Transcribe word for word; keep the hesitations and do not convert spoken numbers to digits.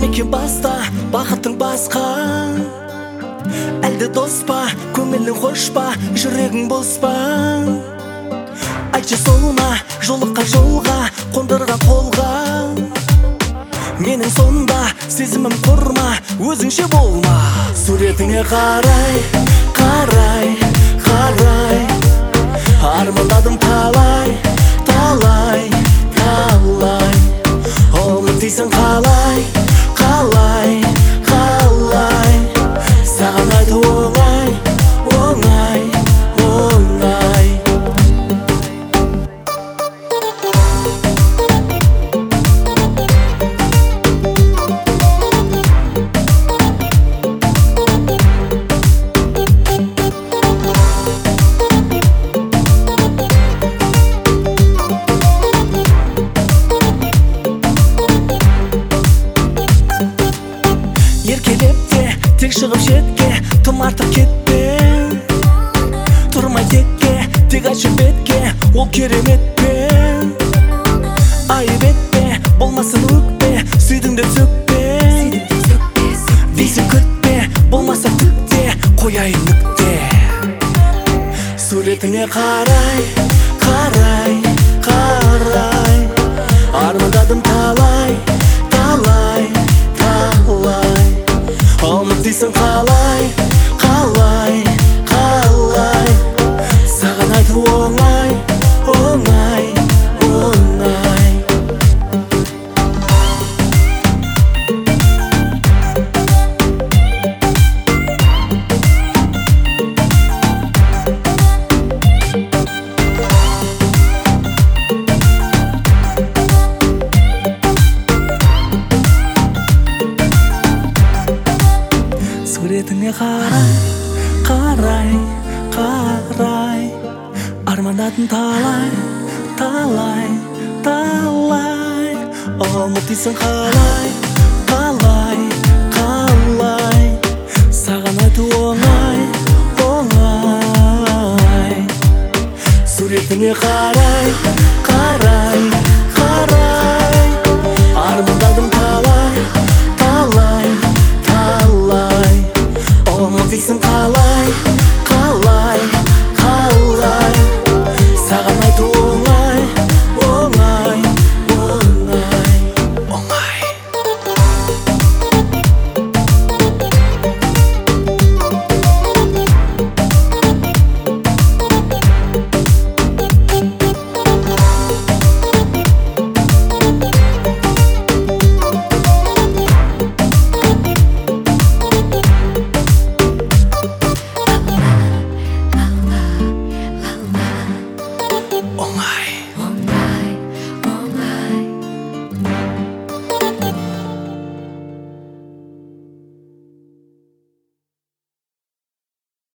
неке баста бақытың басқа, әлде дос па, көңілің хош па, жүрегің бос па? Айтшы сол ма, жолыққа жолға қондырған қолға? Менің сонда сезімім құрма, өзіңше болма. Суретіңе қарай, қарай, қарай, армандадым талай, талай, талай. Ұмытайсың қалай, қалай, қалай. Саған айту оңай, оңай, оңай. Еркелеп те, тек шығып шетке, тым артық кетпе. Тұрмай текке, тек ашық бетке, ол кереметпен. Айып етпе, болмасын өкпе, сүйдің деп сөкпе. Дейсің күтпе, болмаса түкте, қояйын нүкте. Суретіңе қарай, қарай, қарай, армандадым талай, талай, талай. Ұмытайсың қалай, қалай, қалай. Саған айту оңай, оңай, оңай. Суретіңе қарай, қарай, қарай, армандадым талай, талай, талай. Ұмытайсың қалай, қалай, қалай. Саған айту оңай, оңай. Суретіңе қарай.